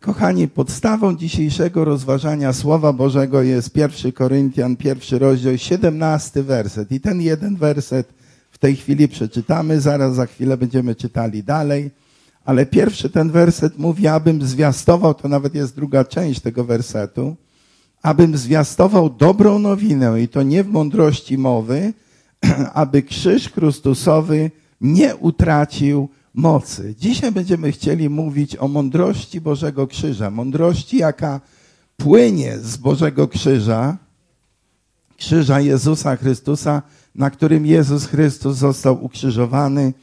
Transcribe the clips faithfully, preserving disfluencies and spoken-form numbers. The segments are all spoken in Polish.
Kochani, podstawą dzisiejszego rozważania Słowa Bożego jest pierwszy Koryntian, pierwszy rozdział, siedemnasty werset. I ten jeden werset w tej chwili przeczytamy, zaraz za chwilę będziemy czytali dalej. Ale pierwszy ten werset mówi, abym zwiastował, to nawet jest druga część tego wersetu, abym zwiastował dobrą nowinę i to nie w mądrości mowy, aby krzyż Chrystusowy nie utracił mocy. Dzisiaj będziemy chcieli mówić o mądrości Bożego Krzyża. Mądrości, jaka płynie z Bożego Krzyża, krzyża Jezusa Chrystusa, na którym Jezus Chrystus został ukrzyżowany.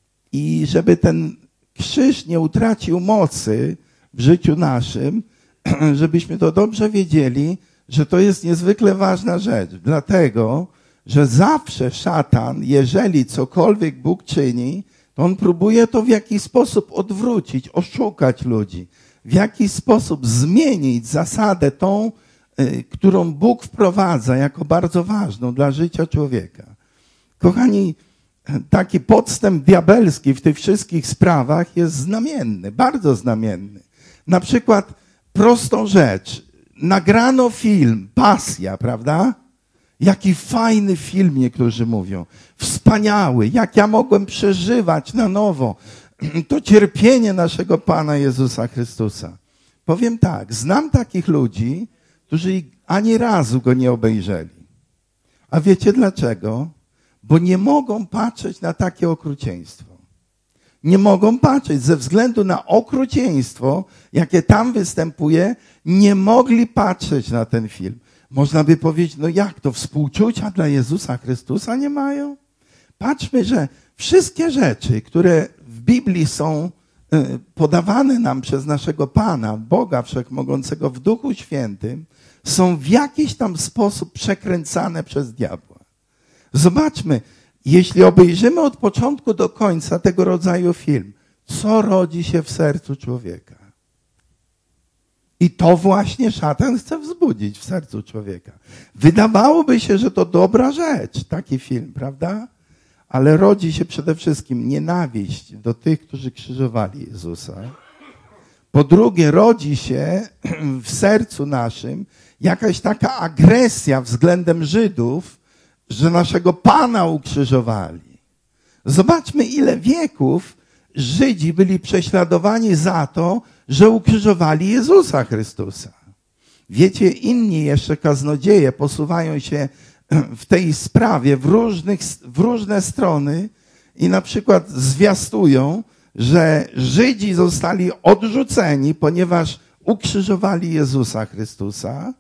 I żeby ten krzyż nie utracił mocy w życiu naszym, żebyśmy to dobrze wiedzieli, że to jest niezwykle ważna rzecz. Dlatego, że zawsze szatan, jeżeli cokolwiek Bóg czyni, to on próbuje to w jakiś sposób odwrócić, oszukać ludzi, w jakiś sposób zmienić zasadę tą, którą Bóg wprowadza jako bardzo ważną dla życia człowieka. Kochani, taki podstęp diabelski w tych wszystkich sprawach jest znamienny, bardzo znamienny. Na przykład prostą rzecz. Nagrano film, Pasja, prawda? Jaki fajny film, niektórzy mówią. Wspaniały, jak ja mogłem przeżywać na nowo to cierpienie naszego Pana Jezusa Chrystusa. Powiem tak, znam takich ludzi, którzy ani razu go nie obejrzeli. A wiecie dlaczego? Bo nie mogą patrzeć na takie okrucieństwo. Nie mogą patrzeć ze względu na okrucieństwo, jakie tam występuje, nie mogli patrzeć na ten film. Można by powiedzieć, no jak to, współczucia dla Jezusa Chrystusa nie mają? Patrzmy, że wszystkie rzeczy, które w Biblii są podawane nam przez naszego Pana, Boga Wszechmogącego w Duchu Świętym, są w jakiś tam sposób przekręcane przez diabła. Zobaczmy, jeśli obejrzymy od początku do końca tego rodzaju film, co rodzi się w sercu człowieka? I to właśnie szatan chce wzbudzić w sercu człowieka. Wydawałoby się, że to dobra rzecz, taki film, prawda? Ale rodzi się przede wszystkim nienawiść do tych, którzy krzyżowali Jezusa. Po drugie, rodzi się w sercu naszym jakaś taka agresja względem Żydów, że naszego Pana ukrzyżowali. Zobaczmy, ile wieków Żydzi byli prześladowani za to, że ukrzyżowali Jezusa Chrystusa. Wiecie, inni jeszcze kaznodzieje posuwają się w tej sprawie w, różnych, w różne strony i na przykład zwiastują, że Żydzi zostali odrzuceni, ponieważ ukrzyżowali Jezusa Chrystusa,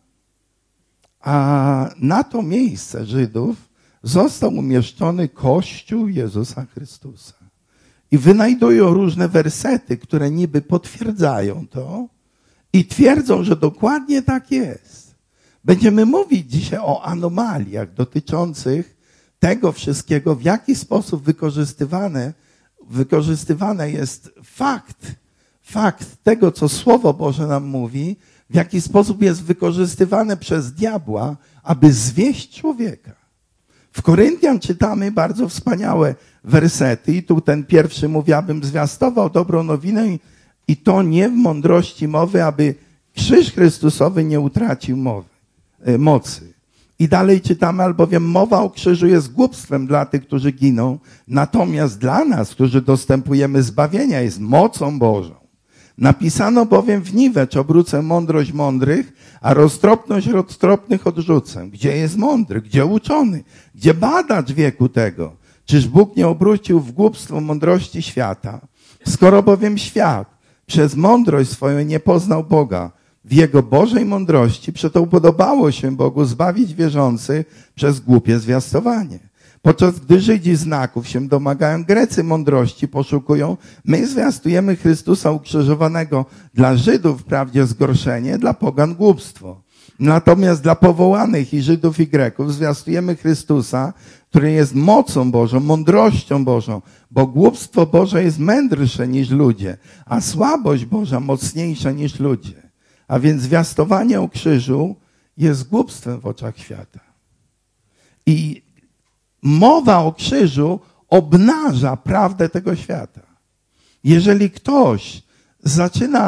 a na to miejsce Żydów został umieszczony Kościół Jezusa Chrystusa. I wynajdują różne wersety, które niby potwierdzają to i twierdzą, że dokładnie tak jest. Będziemy mówić dzisiaj o anomaliach dotyczących tego wszystkiego, w jaki sposób wykorzystywane, wykorzystywane jest fakt, fakt tego, co Słowo Boże nam mówi, w jaki sposób jest wykorzystywane przez diabła, aby zwieść człowieka. W Koryntian czytamy bardzo wspaniałe wersety i tu ten pierwszy mówi, abym zwiastował dobrą nowinę i, i to nie w mądrości mowy, aby krzyż Chrystusowy nie utracił mowy, e, mocy. I dalej czytamy, albowiem mowa o krzyżu jest głupstwem dla tych, którzy giną, natomiast dla nas, którzy dostępujemy zbawienia, jest mocą Bożą. Napisano bowiem w niwecz obrócę mądrość mądrych, a roztropność roztropnych odrzucę. Gdzie jest mądry? Gdzie uczony? Gdzie badacz wieku tego? Czyż Bóg nie obrócił w głupstwo mądrości świata? Skoro bowiem świat przez mądrość swoją nie poznał Boga, w Jego Bożej mądrości przeto upodobało się Bogu zbawić wierzących przez głupie zwiastowanie. Podczas gdy Żydzi znaków się domagają, Grecy mądrości poszukują, my zwiastujemy Chrystusa ukrzyżowanego. Dla Żydów wprawdzie zgorszenie, dla pogan głupstwo. Natomiast dla powołanych i Żydów i Greków zwiastujemy Chrystusa, który jest mocą Bożą, mądrością Bożą, bo głupstwo Boże jest mędrsze niż ludzie, a słabość Boża mocniejsza niż ludzie. A więc zwiastowanie o krzyżu jest głupstwem w oczach świata. I mowa o krzyżu obnaża prawdę tego świata. Jeżeli ktoś zaczyna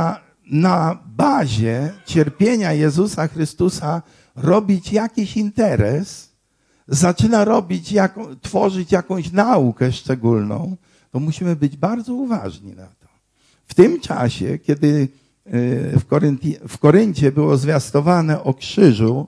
na bazie cierpienia Jezusa Chrystusa robić jakiś interes, zaczyna robić, jaką, tworzyć jakąś naukę szczególną, to musimy być bardzo uważni na to. W tym czasie, kiedy w, Korynti, w Koryncie było zwiastowane o krzyżu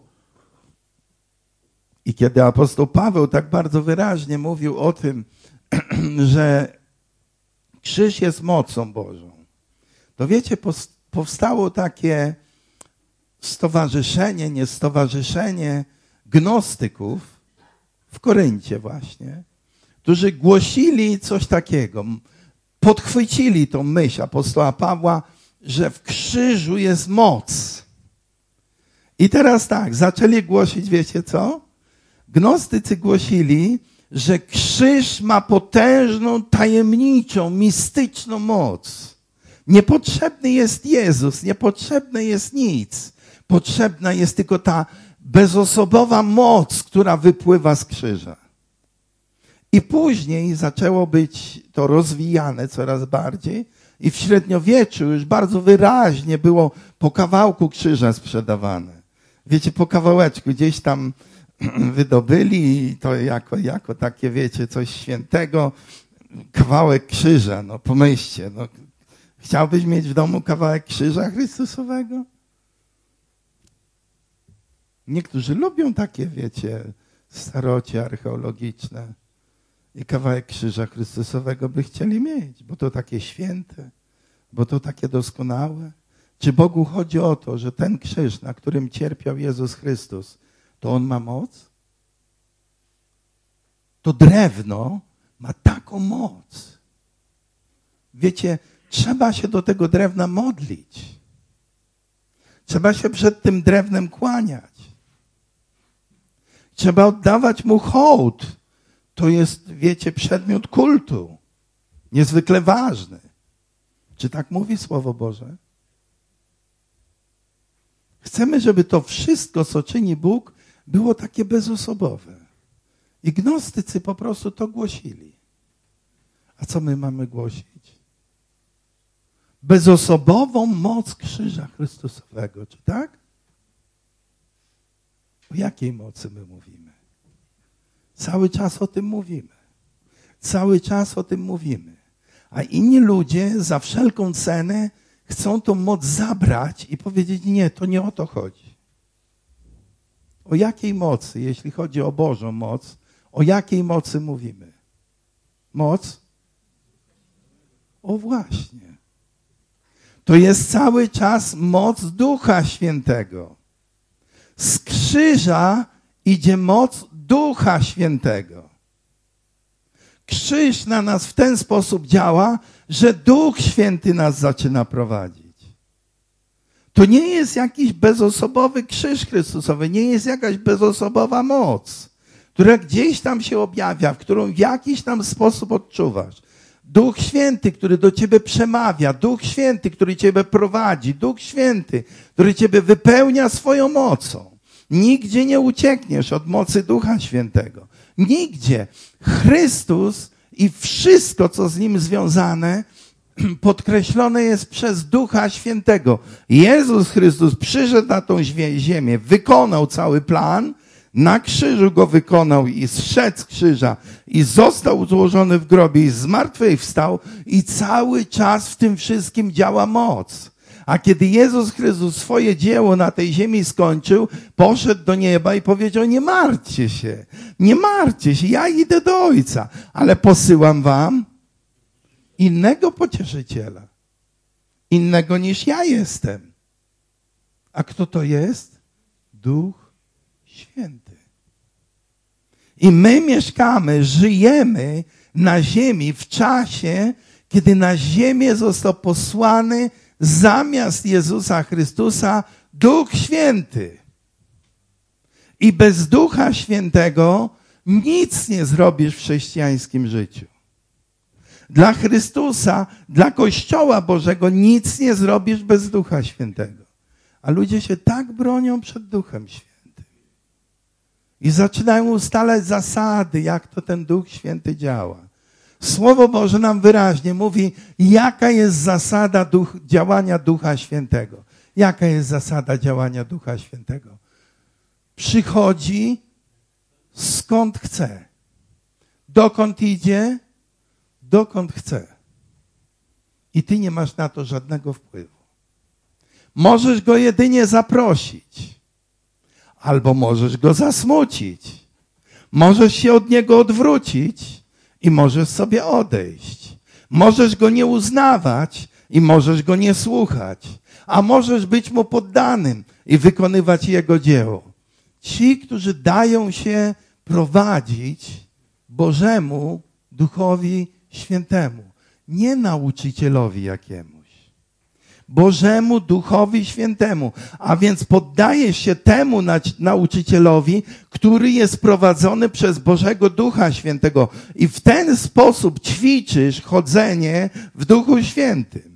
i kiedy apostoł Paweł tak bardzo wyraźnie mówił o tym, że krzyż jest mocą Bożą, to wiecie, powstało takie stowarzyszenie, nie stowarzyszenie gnostyków w Koryncie właśnie, którzy głosili coś takiego, podchwycili tą myśl apostoła Pawła, że w krzyżu jest moc. I teraz tak, zaczęli głosić, wiecie co? Gnostycy głosili, że krzyż ma potężną, tajemniczą, mistyczną moc. Niepotrzebny jest Jezus, niepotrzebne jest nic. Potrzebna jest tylko ta bezosobowa moc, która wypływa z krzyża. I później zaczęło być to rozwijane coraz bardziej i w średniowieczu już bardzo wyraźnie było po kawałku krzyża sprzedawane. Wiecie, po kawałeczku gdzieś tam wydobyli to jako, jako takie, wiecie, coś świętego, kawałek krzyża, no pomyślcie, no. Chciałbyś mieć w domu kawałek krzyża Chrystusowego? Niektórzy lubią takie, wiecie, starocie archeologiczne i kawałek krzyża Chrystusowego by chcieli mieć, bo to takie święte, bo to takie doskonałe. Czy Bogu chodzi o to, że ten krzyż, na którym cierpiał Jezus Chrystus, to On ma moc? To drewno ma taką moc. Wiecie, trzeba się do tego drewna modlić. Trzeba się przed tym drewnem kłaniać. Trzeba oddawać mu hołd. To jest, wiecie, przedmiot kultu. Niezwykle ważny. Czy tak mówi Słowo Boże? Chcemy, żeby to wszystko, co czyni Bóg, było takie bezosobowe. I gnostycy po prostu to głosili. A co my mamy głosić? Bezosobową moc krzyża Chrystusowego, czy tak? O jakiej mocy my mówimy? Cały czas o tym mówimy. Cały czas o tym mówimy. A inni ludzie za wszelką cenę chcą tą moc zabrać i powiedzieć, nie, to nie o to chodzi. O jakiej mocy, jeśli chodzi o Bożą moc, o jakiej mocy mówimy? Moc? O właśnie. To jest cały czas moc Ducha Świętego. Z krzyża idzie moc Ducha Świętego. Krzyż na nas w ten sposób działa, że Duch Święty nas zaczyna prowadzić. To nie jest jakiś bezosobowy krzyż Chrystusowy, nie jest jakaś bezosobowa moc, która gdzieś tam się objawia, w którą w jakiś tam sposób odczuwasz. Duch Święty, który do ciebie przemawia, Duch Święty, który ciebie prowadzi, Duch Święty, który ciebie wypełnia swoją mocą. Nigdzie nie uciekniesz od mocy Ducha Świętego. Nigdzie. Chrystus i wszystko, co z Nim związane, podkreślone jest przez Ducha Świętego. Jezus Chrystus przyszedł na tą ziemię, wykonał cały plan, na krzyżu go wykonał i zszedł z krzyża i został złożony w grobie i zmartwychwstał i cały czas w tym wszystkim działa moc. A kiedy Jezus Chrystus swoje dzieło na tej ziemi skończył, poszedł do nieba i powiedział, nie martwcie się, nie martwcie się, ja idę do Ojca, ale posyłam wam innego pocieszyciela, innego niż ja jestem. A kto to jest? Duch Święty. I my mieszkamy, żyjemy na ziemi w czasie, kiedy na ziemię został posłany zamiast Jezusa Chrystusa Duch Święty. I bez Ducha Świętego nic nie zrobisz w chrześcijańskim życiu. Dla Chrystusa, dla Kościoła Bożego nic nie zrobisz bez Ducha Świętego. A ludzie się tak bronią przed Duchem Świętym. I zaczynają ustalać zasady, jak to ten Duch Święty działa. Słowo Boże nam wyraźnie mówi, jaka jest zasada duch, działania Ducha Świętego. Jaka jest zasada działania Ducha Świętego? Przychodzi skąd chce. Dokąd idzie? Dokąd chce. I ty nie masz na to żadnego wpływu. Możesz go jedynie zaprosić. Albo możesz go zasmucić. Możesz się od niego odwrócić i możesz sobie odejść. Możesz go nie uznawać i możesz go nie słuchać. A możesz być mu poddanym i wykonywać jego dzieło. Ci, którzy dają się prowadzić Bożemu Duchowi Świętemu, nie nauczycielowi jakiemuś. Bożemu Duchowi Świętemu. A więc poddajesz się temu nauczycielowi, który jest prowadzony przez Bożego Ducha Świętego. I w ten sposób ćwiczysz chodzenie w Duchu Świętym.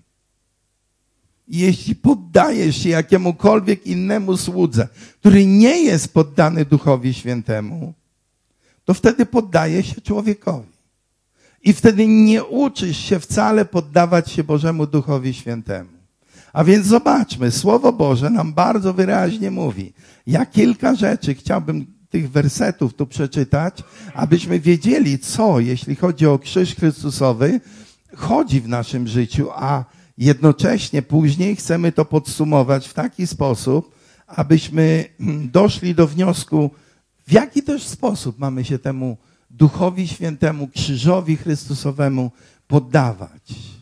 Jeśli poddajesz się jakiemukolwiek innemu słudze, który nie jest poddany Duchowi Świętemu, to wtedy poddaje się człowiekowi. I wtedy nie uczysz się wcale poddawać się Bożemu Duchowi Świętemu. A więc zobaczmy, Słowo Boże nam bardzo wyraźnie mówi. Ja kilka rzeczy chciałbym tych wersetów tu przeczytać, abyśmy wiedzieli, co, jeśli chodzi o krzyż Chrystusowy, chodzi w naszym życiu, a jednocześnie później chcemy to podsumować w taki sposób, abyśmy doszli do wniosku, w jaki też sposób mamy się temu Duchowi Świętemu, krzyżowi Chrystusowemu poddawać.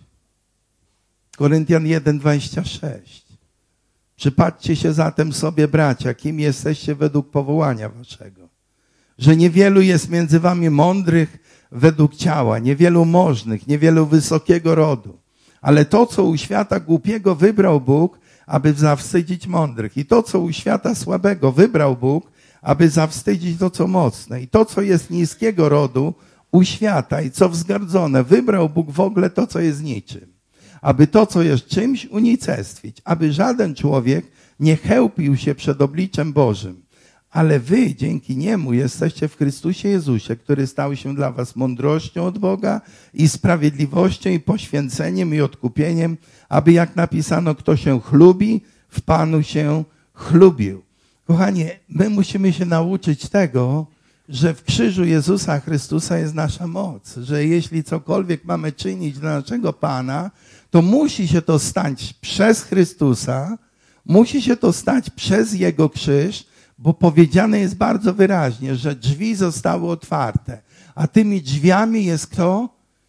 Koryntian jeden, dwadzieścia sześć. Przypatrzcie się zatem sobie, bracia, kim jesteście według powołania waszego. Że niewielu jest między wami mądrych według ciała, niewielu możnych, niewielu wysokiego rodu. Ale to, co u świata głupiego wybrał Bóg, aby zawstydzić mądrych. I to, co u świata słabego wybrał Bóg, aby zawstydzić to, co mocne. I to, co jest niskiego rodu u świata i co wzgardzone, wybrał Bóg w ogóle to, co jest niczym. Aby to, co jest czymś, unicestwić. Aby żaden człowiek nie chełpił się przed obliczem Bożym. Ale wy dzięki Niemu jesteście w Chrystusie Jezusie, który stał się dla was mądrością od Boga i sprawiedliwością i poświęceniem i odkupieniem, aby jak napisano, kto się chlubi, w Panu się chlubił. Kochanie, my musimy się nauczyć tego, że w krzyżu Jezusa Chrystusa jest nasza moc. Że jeśli cokolwiek mamy czynić dla naszego Pana, to musi się to stać przez Chrystusa, musi się to stać przez Jego krzyż, bo powiedziane jest bardzo wyraźnie, że drzwi zostały otwarte. A tymi drzwiami jest kto?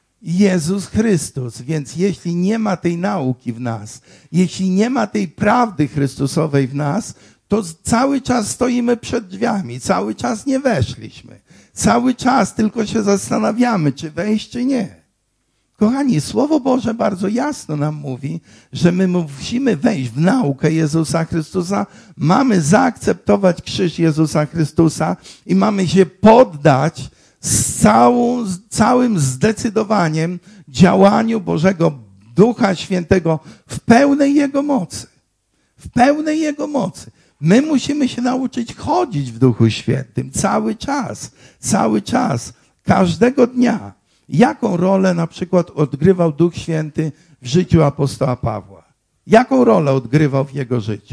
Jezus Chrystus. Więc jeśli nie ma tej nauki w nas, jeśli nie ma tej prawdy Chrystusowej w nas, to cały czas stoimy przed drzwiami, cały czas nie weszliśmy. Cały czas tylko się zastanawiamy, czy wejść, czy nie. Kochani, Słowo Boże bardzo jasno nam mówi, że my musimy wejść w naukę Jezusa Chrystusa, mamy zaakceptować krzyż Jezusa Chrystusa i mamy się poddać z całą, z całym zdecydowaniem działaniu Bożego Ducha Świętego w pełnej Jego mocy. W pełnej Jego mocy. My musimy się nauczyć chodzić w Duchu Świętym cały czas, cały czas, każdego dnia. Jaką rolę na przykład odgrywał Duch Święty w życiu apostoła Pawła? Jaką rolę odgrywał w jego życiu?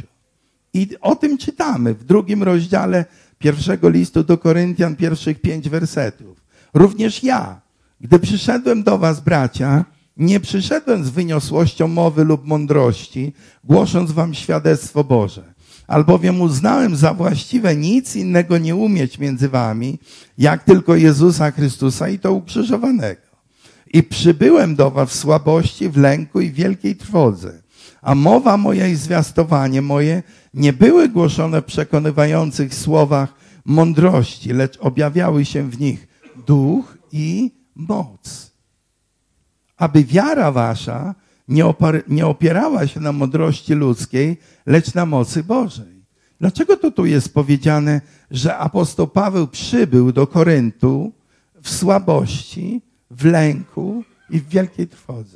I o tym czytamy w drugim rozdziale pierwszego listu do Koryntian, pierwszych pięć wersetów. Również ja, gdy przyszedłem do was, bracia, nie przyszedłem z wyniosłością mowy lub mądrości, głosząc wam świadectwo Boże. Albowiem uznałem za właściwe nic innego nie umieć między wami, jak tylko Jezusa Chrystusa i to ukrzyżowanego. I przybyłem do was w słabości, w lęku i wielkiej trwodze. A mowa moja i zwiastowanie moje nie były głoszone w przekonywających słowach mądrości, lecz objawiały się w nich duch i moc. Aby wiara wasza nie, opar- nie opierała się na mądrości ludzkiej, lecz na mocy Bożej. Dlaczego to tu jest powiedziane, że apostoł Paweł przybył do Koryntu w słabości, w lęku i w wielkiej trwodze?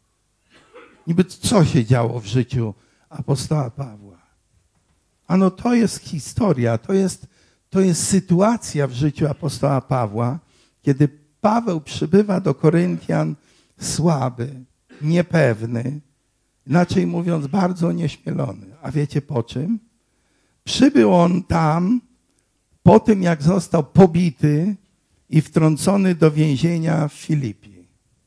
Niby co się działo w życiu apostoła Pawła? Ano to jest historia, to jest, to jest sytuacja w życiu apostoła Pawła, kiedy Paweł przybywa do Koryntian słaby, niepewny, inaczej mówiąc bardzo onieśmielony. A wiecie po czym? Przybył on tam po tym, jak został pobity i wtrącony do więzienia w Filipii.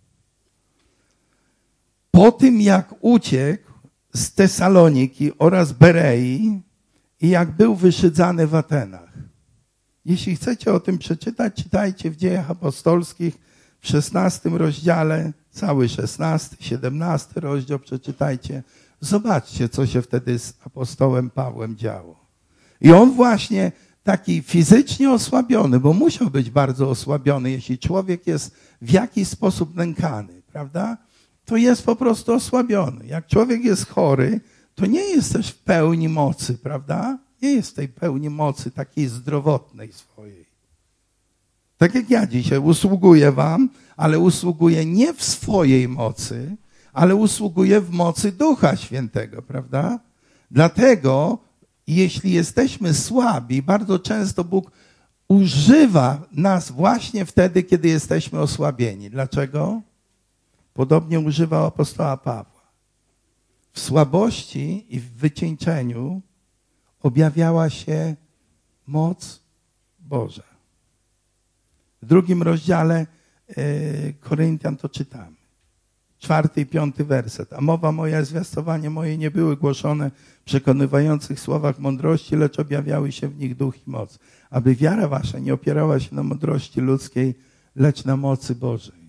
Po tym, jak uciekł z Tesaloniki oraz Berei i jak był wyszydzany w Atenach. Jeśli chcecie o tym przeczytać, czytajcie w Dziejach Apostolskich w szesnastym rozdziale, cały szesnasty, siedemnasty rozdział przeczytajcie. Zobaczcie, co się wtedy z apostołem Pawłem działo. I on właśnie taki fizycznie osłabiony, bo musiał być bardzo osłabiony, jeśli człowiek jest w jakiś sposób nękany, prawda? To jest po prostu osłabiony. Jak człowiek jest chory, to nie jest też w pełni mocy, prawda? Nie jest w tej pełni mocy takiej zdrowotnej swojej. Tak jak ja dzisiaj usługuję wam, ale usługuję nie w swojej mocy, ale usługuję w mocy Ducha Świętego, prawda? Dlatego, jeśli jesteśmy słabi, bardzo często Bóg używa nas właśnie wtedy, kiedy jesteśmy osłabieni. Dlaczego? Podobnie używał apostoła Pawła. W słabości i w wycieńczeniu objawiała się moc Boża. W drugim rozdziale Koryntian to czytamy. Czwarty i piąty werset. A mowa moja, zwiastowanie moje nie były głoszone w przekonywających słowach mądrości, lecz objawiały się w nich duch i moc. Aby wiara wasza nie opierała się na mądrości ludzkiej, lecz na mocy Bożej.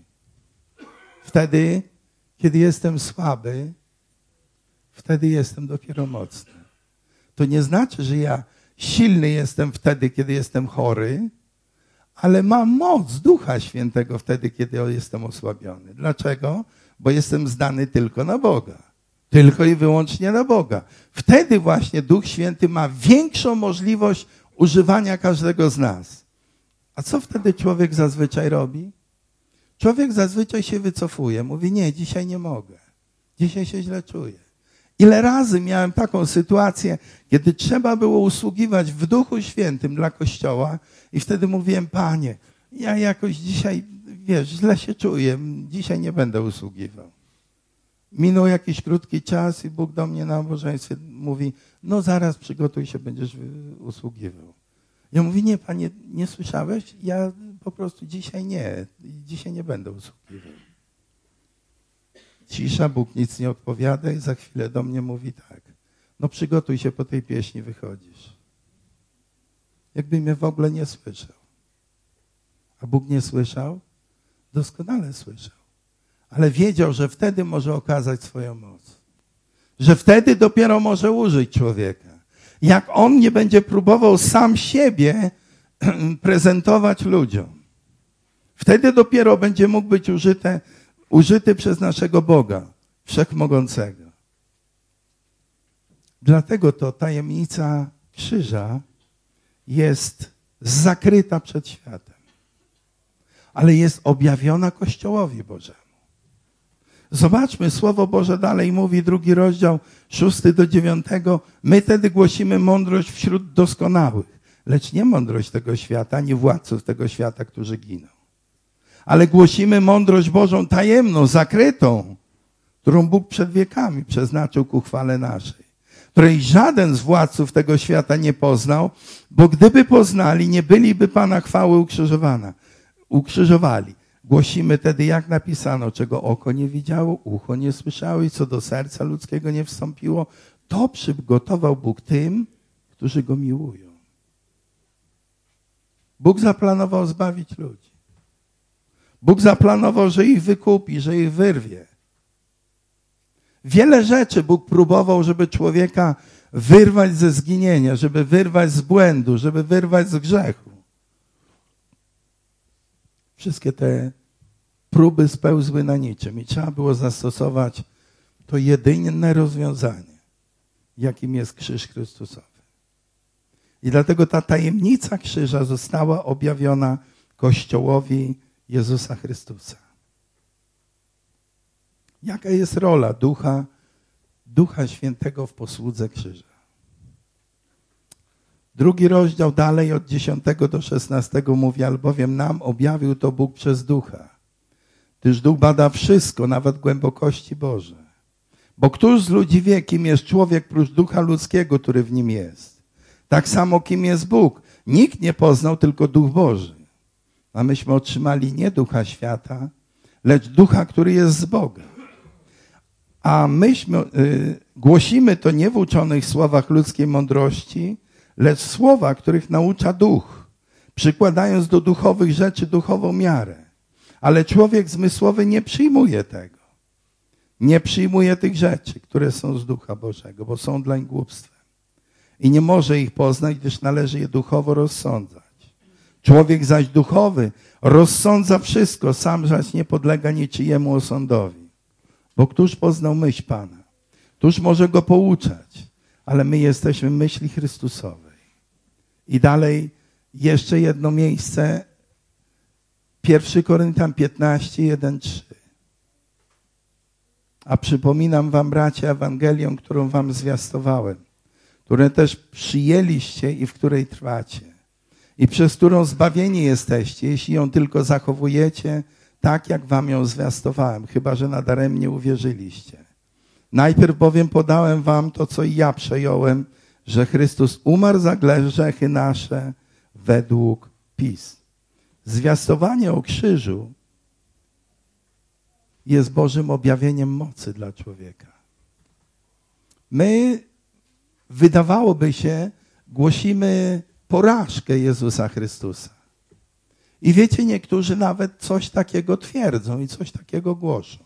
Wtedy, kiedy jestem słaby, wtedy jestem dopiero mocny. To nie znaczy, że ja silny jestem wtedy, kiedy jestem chory, ale mam moc Ducha Świętego wtedy, kiedy jestem osłabiony. Dlaczego? Bo jestem zdany tylko na Boga. Tylko i wyłącznie na Boga. Wtedy właśnie Duch Święty ma większą możliwość używania każdego z nas. A co wtedy człowiek zazwyczaj robi? Człowiek zazwyczaj się wycofuje. Mówi, nie, dzisiaj nie mogę. Dzisiaj się źle czuję. Ile razy miałem taką sytuację, kiedy trzeba było usługiwać w Duchu Świętym dla Kościoła i wtedy mówiłem, Panie, ja jakoś dzisiaj, wiesz, źle się czuję, dzisiaj nie będę usługiwał. Minął jakiś krótki czas i Bóg do mnie na nabożeństwie mówi, no zaraz przygotuj się, będziesz usługiwał. Ja mówię, nie, Panie, nie słyszałeś? Ja po prostu dzisiaj nie, dzisiaj nie będę usługiwał. Cisza, Bóg nic nie odpowiada i za chwilę do mnie mówi tak. No przygotuj się, po tej pieśni wychodzisz. Jakby mnie w ogóle nie słyszał. A Bóg nie słyszał? Doskonale słyszał. Ale wiedział, że wtedy może okazać swoją moc. Że wtedy dopiero może użyć człowieka. Jak on nie będzie próbował sam siebie prezentować ludziom. Wtedy dopiero będzie mógł być użyte użyty przez naszego Boga, Wszechmogącego. Dlatego to tajemnica krzyża jest zakryta przed światem, ale jest objawiona Kościołowi Bożemu. Zobaczmy, Słowo Boże dalej mówi, drugi rozdział, szósty do dziewiątego. My tedy głosimy mądrość wśród doskonałych, lecz nie mądrość tego świata, ani władców tego świata, którzy giną. Ale głosimy mądrość Bożą tajemną, zakrytą, którą Bóg przed wiekami przeznaczył ku chwale naszej, której żaden z władców tego świata nie poznał, bo gdyby poznali, nie byliby Pana chwały ukrzyżowana, ukrzyżowali. Głosimy tedy, jak napisano, czego oko nie widziało, ucho nie słyszało i co do serca ludzkiego nie wstąpiło, to przygotował Bóg tym, którzy Go miłują. Bóg zaplanował zbawić ludzi. Bóg zaplanował, że ich wykupi, że ich wyrwie. Wiele rzeczy Bóg próbował, żeby człowieka wyrwać ze zginienia, żeby wyrwać z błędu, żeby wyrwać z grzechu. Wszystkie te próby spełzły na niczym i trzeba było zastosować to jedyne rozwiązanie, jakim jest krzyż Chrystusowy. I dlatego ta tajemnica krzyża została objawiona Kościołowi Jezusa Chrystusa. Jaka jest rola Ducha, Ducha Świętego w posłudze krzyża? Drugi rozdział dalej od dziesiątego do szesnastego mówi, albowiem nam objawił to Bóg przez Ducha. Gdyż Duch bada wszystko, nawet głębokości Boże. Bo któż z ludzi wie, kim jest człowiek prócz ducha ludzkiego, który w nim jest? Tak samo, kim jest Bóg. Nikt nie poznał, tylko Duch Boży. A myśmy otrzymali nie ducha świata, lecz ducha, który jest z Boga. A myśmy y, głosimy to nie w uczonych słowach ludzkiej mądrości, lecz słowa, których naucza duch, przykładając do duchowych rzeczy duchową miarę. Ale człowiek zmysłowy nie przyjmuje tego. Nie przyjmuje tych rzeczy, które są z Ducha Bożego, bo są dlań głupstwem. I nie może ich poznać, gdyż należy je duchowo rozsądzać. Człowiek zaś duchowy rozsądza wszystko, sam zaś nie podlega niczyjemu osądowi. Bo któż poznał myśl Pana? Któż może go pouczać? Ale my jesteśmy myśli Chrystusowej. I dalej jeszcze jedno miejsce. Pierwszy Koryntian piętnaście, jeden, trzy. A przypominam wam, bracia, Ewangelię, którą wam zwiastowałem, którą też przyjęliście i w której trwacie. I przez którą zbawieni jesteście, jeśli ją tylko zachowujecie, tak jak wam ją zwiastowałem, chyba że nadaremnie uwierzyliście. Najpierw bowiem podałem wam to, co i ja przejąłem, że Chrystus umarł za grzechy nasze według pism. Zwiastowanie o krzyżu jest Bożym objawieniem mocy dla człowieka. My, wydawałoby się, głosimy porażkę Jezusa Chrystusa. I wiecie, niektórzy nawet coś takiego twierdzą i coś takiego głoszą.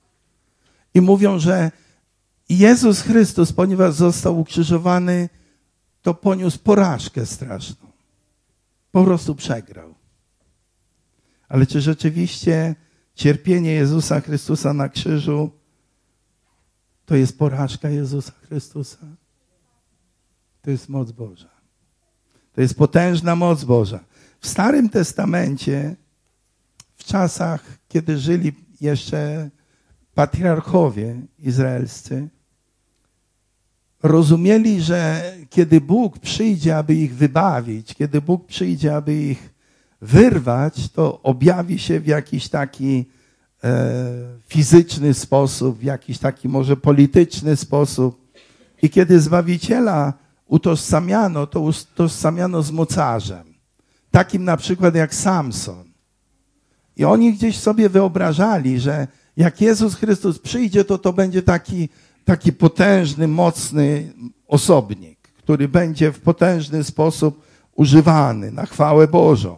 I mówią, że Jezus Chrystus, ponieważ został ukrzyżowany, to poniósł porażkę straszną. Po prostu przegrał. Ale czy rzeczywiście cierpienie Jezusa Chrystusa na krzyżu to jest porażka Jezusa Chrystusa? To jest moc Boża. To jest potężna moc Boża. W Starym Testamencie, w czasach, kiedy żyli jeszcze patriarchowie izraelscy, rozumieli, że kiedy Bóg przyjdzie, aby ich wybawić, kiedy Bóg przyjdzie, aby ich wyrwać, to objawi się w jakiś taki e, fizyczny sposób, w jakiś taki może polityczny sposób. I kiedy Zbawiciela utożsamiano, to utożsamiano z mocarzem. Takim na przykład jak Samson. I oni gdzieś sobie wyobrażali, że jak Jezus Chrystus przyjdzie, to to będzie taki, taki potężny, mocny osobnik, który będzie w potężny sposób używany na chwałę Bożą.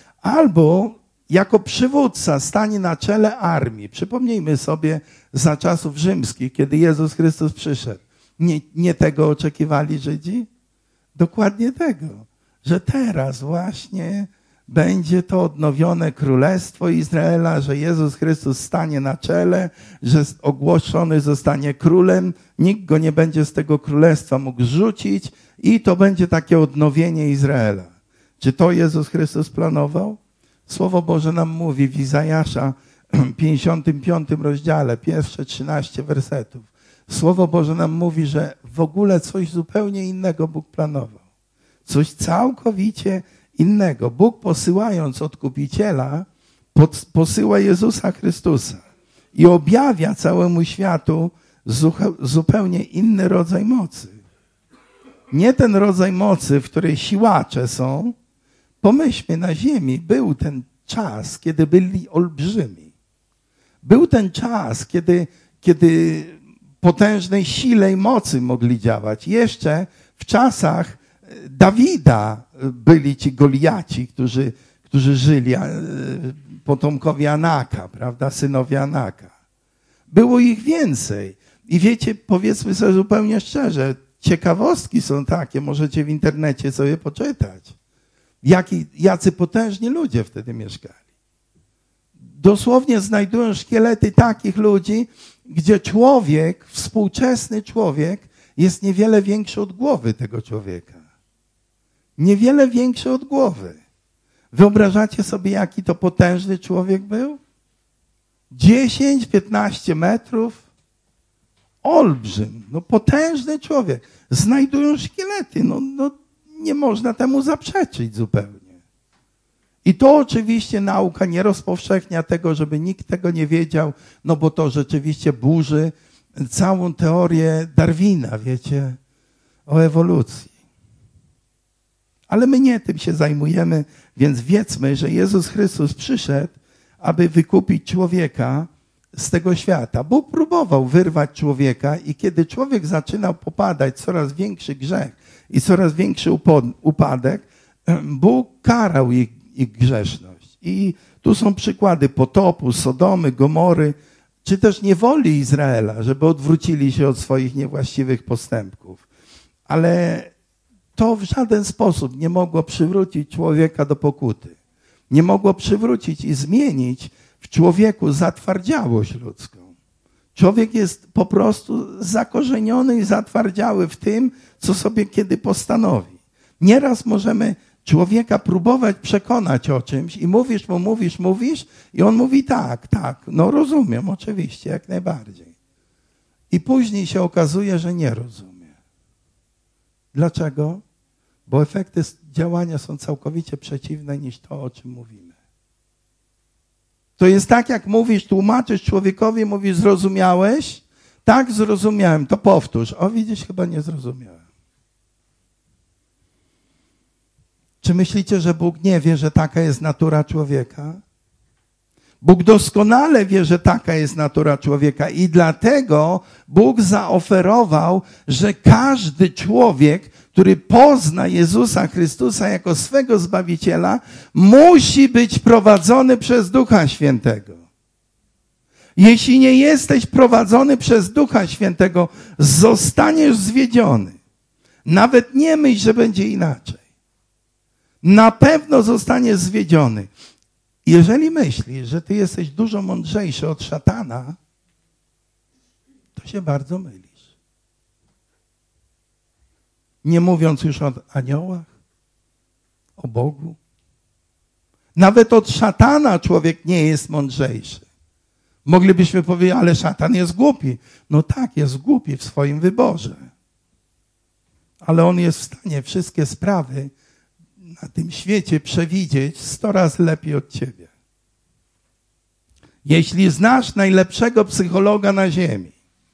Albo jako przywódca stanie na czele armii. Przypomnijmy sobie za czasów rzymskich, kiedy Jezus Chrystus przyszedł. Nie, nie tego oczekiwali Żydzi? Dokładnie tego, że teraz właśnie będzie to odnowione Królestwo Izraela, że Jezus Chrystus stanie na czele, że ogłoszony zostanie królem, nikt go nie będzie z tego królestwa mógł zrzucić i to będzie takie odnowienie Izraela. Czy to Jezus Chrystus planował? Słowo Boże nam mówi w Izajasza pięćdziesiątym piątym rozdziale, pierwsze trzynaście wersetów. Słowo Boże nam mówi, że w ogóle coś zupełnie innego Bóg planował. Coś całkowicie innego. Bóg, posyłając Odkupiciela, pod, posyła Jezusa Chrystusa i objawia całemu światu zupełnie inny rodzaj mocy. Nie ten rodzaj mocy, w której siłacze są. Pomyślmy, na ziemi był ten czas, kiedy byli olbrzymi. Był ten czas, kiedy, kiedy potężnej sile i mocy mogli działać. Jeszcze w czasach Dawida byli ci Goliaci, którzy, którzy żyli, potomkowie Anaka, prawda, synowie Anaka. Było ich więcej. I wiecie, powiedzmy sobie zupełnie szczerze, ciekawostki są takie, możecie w internecie sobie poczytać, jaki, jacy potężni ludzie wtedy mieszkali. Dosłownie znajdują szkielety takich ludzi, gdzie człowiek, współczesny człowiek jest niewiele większy od głowy tego człowieka. Niewiele większy od głowy. Wyobrażacie sobie, jaki to potężny człowiek był? dziesięć piętnaście metrów. Olbrzym, no potężny człowiek. Znajdują szkielety, no, no nie można temu zaprzeczyć zupełnie. I to oczywiście nauka nie rozpowszechnia tego, żeby nikt tego nie wiedział, no bo to rzeczywiście burzy całą teorię Darwina, wiecie, o ewolucji. Ale my nie tym się zajmujemy, więc wiedzmy, że Jezus Chrystus przyszedł, aby wykupić człowieka z tego świata. Bóg próbował wyrwać człowieka i kiedy człowiek zaczynał popadać, coraz większy grzech i coraz większy upadek, Bóg karał ich, ich grzeszność. I tu są przykłady potopu, Sodomy, Gomory, czy też niewoli Izraela, żeby odwrócili się od swoich niewłaściwych postępków. Ale to w żaden sposób nie mogło przywrócić człowieka do pokuty. Nie mogło przywrócić i zmienić w człowieku zatwardziałość ludzką. Człowiek jest po prostu zakorzeniony i zatwardziały w tym, co sobie kiedy postanowi. Nieraz możemy człowieka próbować przekonać o czymś i mówisz mu, mówisz, mówisz i on mówi tak, tak, no rozumiem, oczywiście, jak najbardziej. I później się okazuje, że nie rozumie. Dlaczego? Bo efekty działania są całkowicie przeciwne niż to, o czym mówimy. To jest tak, jak mówisz, tłumaczysz człowiekowi, mówisz, zrozumiałeś? Tak, zrozumiałem, to powtórz. O, widzisz, chyba nie zrozumiałem. Czy myślicie, że Bóg nie wie, że taka jest natura człowieka? Bóg doskonale wie, że taka jest natura człowieka i dlatego Bóg zaoferował, że każdy człowiek, który pozna Jezusa Chrystusa jako swego Zbawiciela, musi być prowadzony przez Ducha Świętego. Jeśli nie jesteś prowadzony przez Ducha Świętego, zostaniesz zwiedziony. Nawet nie myśl, że będzie inaczej. Na pewno zostaniesz zwiedziony. Jeżeli myślisz, że ty jesteś dużo mądrzejszy od szatana, to się bardzo mylisz. Nie mówiąc już o aniołach, o Bogu. Nawet od szatana człowiek nie jest mądrzejszy. Moglibyśmy powiedzieć, ale szatan jest głupi. No tak, jest głupi w swoim wyborze. Ale on jest w stanie wszystkie sprawy na tym świecie przewidzieć sto razy lepiej od ciebie. Jeśli znasz najlepszego psychologa na ziemi,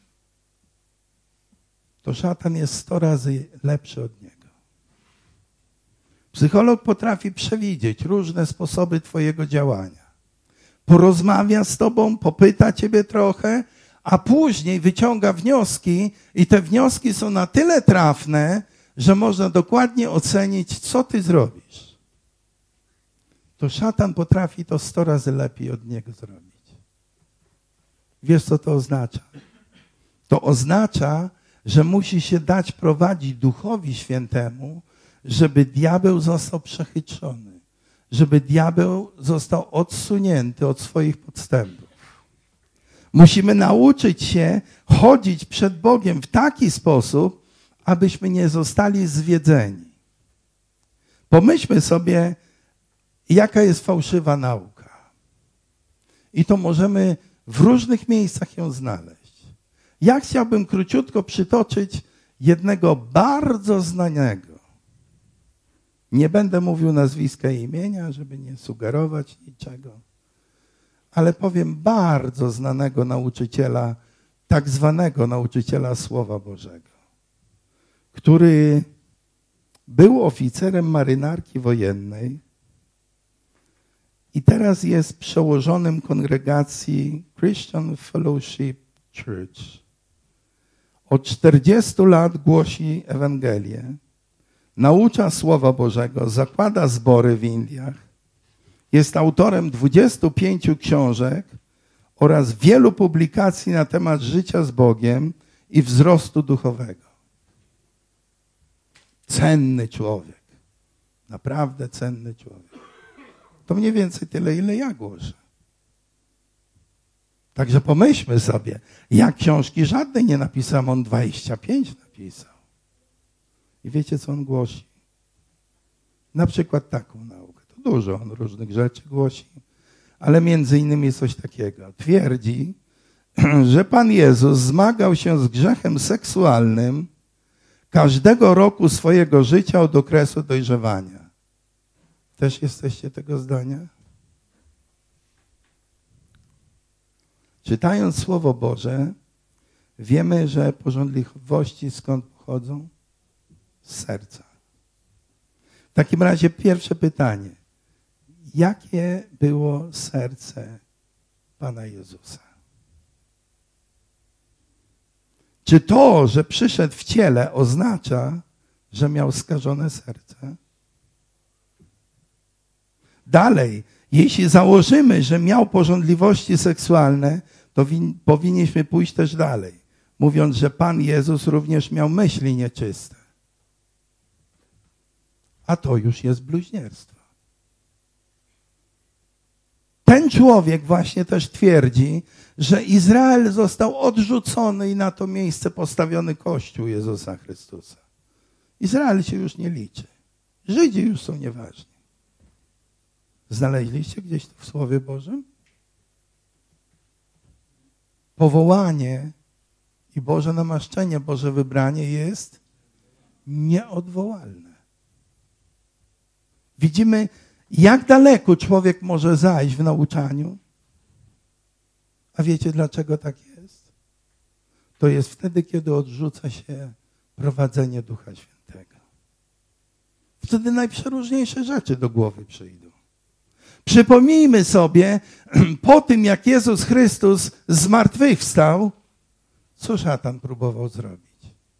to szatan jest sto razy lepszy od niego. Psycholog potrafi przewidzieć różne sposoby twojego działania. Porozmawia z tobą, popyta ciebie trochę, a później wyciąga wnioski i te wnioski są na tyle trafne, że można dokładnie ocenić, co ty zrobisz. To szatan potrafi to sto razy lepiej od niego zrobić. Wiesz, co to oznacza? To oznacza, że musi się dać prowadzić Duchowi Świętemu, żeby diabeł został przechytrzony, żeby diabeł został odsunięty od swoich podstępów. Musimy nauczyć się chodzić przed Bogiem w taki sposób, abyśmy nie zostali zwiedzeni. Pomyślmy sobie, jaka jest fałszywa nauka. I to możemy w różnych miejscach ją znaleźć. Ja chciałbym króciutko przytoczyć jednego bardzo znanego. Nie będę mówił nazwiska i imienia, żeby nie sugerować niczego, ale powiem bardzo znanego nauczyciela, tak zwanego nauczyciela Słowa Bożego, który był oficerem marynarki wojennej i teraz jest przełożonym kongregacji Christian Fellowship Church. Od czterdziestu lat głosi Ewangelię, naucza Słowa Bożego, zakłada zbory w Indiach, jest autorem dwudziestu pięciu książek oraz wielu publikacji na temat życia z Bogiem i wzrostu duchowego. Cenny człowiek. Naprawdę cenny człowiek. To mniej więcej tyle, ile ja głoszę. Także pomyślmy sobie, ja książki żadnej nie napisałem, on dwadzieścia pięć napisał. I wiecie, co on głosi? Na przykład taką naukę. To dużo on różnych rzeczy głosi, ale między innymi jest coś takiego. Twierdzi, że Pan Jezus zmagał się z grzechem seksualnym każdego roku swojego życia od okresu dojrzewania. Też jesteście tego zdania? Czytając Słowo Boże, wiemy, że pożądliwości skąd pochodzą? Z serca. W takim razie pierwsze pytanie. Jakie było serce Pana Jezusa? Czy to, że przyszedł w ciele, oznacza, że miał skażone serce? Dalej, jeśli założymy, że miał pożądliwości seksualne, to win, powinniśmy pójść też dalej, mówiąc, że Pan Jezus również miał myśli nieczyste. A to już jest bluźnierstwo. Ten człowiek właśnie też twierdzi, że Izrael został odrzucony i na to miejsce postawiony Kościół Jezusa Chrystusa. Izrael się już nie liczy. Żydzi już są nieważni. Znaleźliście gdzieś to w Słowie Bożym? Powołanie i Boże namaszczenie, Boże wybranie jest nieodwołalne. Widzimy, jak daleko człowiek może zajść w nauczaniu. A wiecie, dlaczego tak jest? To jest wtedy, kiedy odrzuca się prowadzenie Ducha Świętego. Wtedy najprzeróżniejsze rzeczy do głowy przyjdą. Przypomnijmy sobie, po tym jak Jezus Chrystus zmartwychwstał, co szatan próbował zrobić?